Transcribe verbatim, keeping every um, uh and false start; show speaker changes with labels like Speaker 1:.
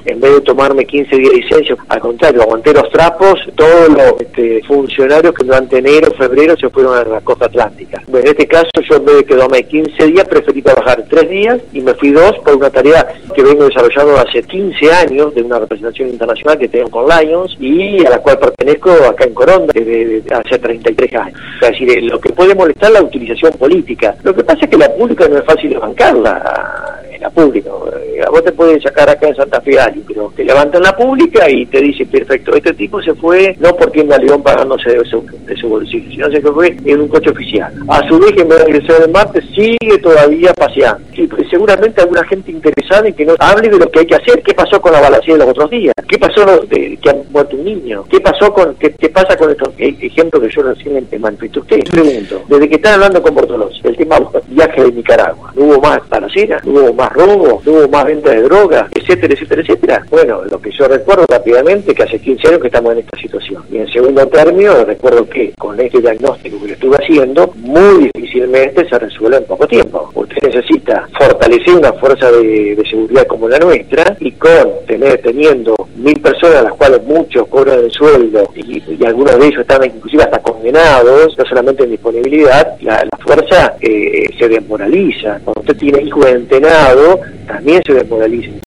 Speaker 1: en vez de tomarme quince días de licencia, al contrario, aguanté los trapos, todos los este, funcionarios que durante enero, febrero se fueron a la costa atlántica. Bueno, en este caso yo en vez de quedarme quince días, preferí trabajar tres días y me fui dos por una tarea que vengo desarrollando hace quince años, de una representación internacional que tengo con Lions y a la cual pertenezco acá en Coronda desde hace treinta y tres años. Es decir, lo que puede molestar es la utilización política. Lo que pasa es que la pública no es fácil de bancarla. La pública, a vos te pueden sacar acá en Santa Fe alguien, pero te levantan la pública y te dicen, perfecto, este tipo se fue no porque anda León pagándose de su, de su bolsillo, sino se fue en un coche oficial. A su vez, en vez de regresar el martes, sigue todavía paseando. Sí, pues seguramente alguna gente interesada en que no hable de lo que hay que hacer. ¿Qué pasó con la balacera de los otros días? ¿Qué pasó de que ha muerto un niño? ¿Qué pasó con, qué, qué pasa con estos ejemplos que yo recién te manifesté a usted? Pregunto, desde que están hablando con Bortolós, el tema viaje de Nicaragua, ¿no hubo más balacera? ¿No hubo más robo? ¿No hubo más venta de drogas? Etcétera, etcétera, etcétera. Bueno, lo que yo recuerdo rápidamente que hace quince años que estamos en esta situación. Y en segundo término, recuerdo que con este diagnóstico que le estuve haciendo, muy difícilmente se resuelve en poco tiempo. Usted necesita fortalecer una fuerza de, de seguridad como la nuestra y con tener, teniendo mil personas, a las cuales muchos cobran el sueldo y, y algunos de ellos están inclusive hasta condenados, no solamente en disponibilidad, la, la fuerza eh, se desmoraliza. Cuando usted tiene hijos entrenados, también se desmoraliza.